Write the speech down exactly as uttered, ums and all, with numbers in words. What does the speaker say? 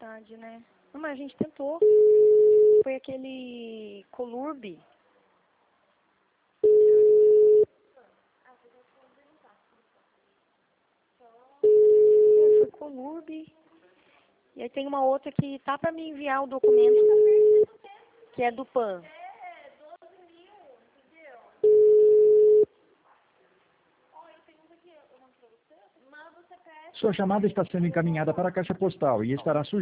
vontade, né? Não, mas a gente tentou. Foi aquele Colurb. É, foi Colurb. E aí tem uma outra que tá pra me enviar o documento, que é do P A N. Sua chamada está sendo encaminhada para a caixa postal e estará sujeita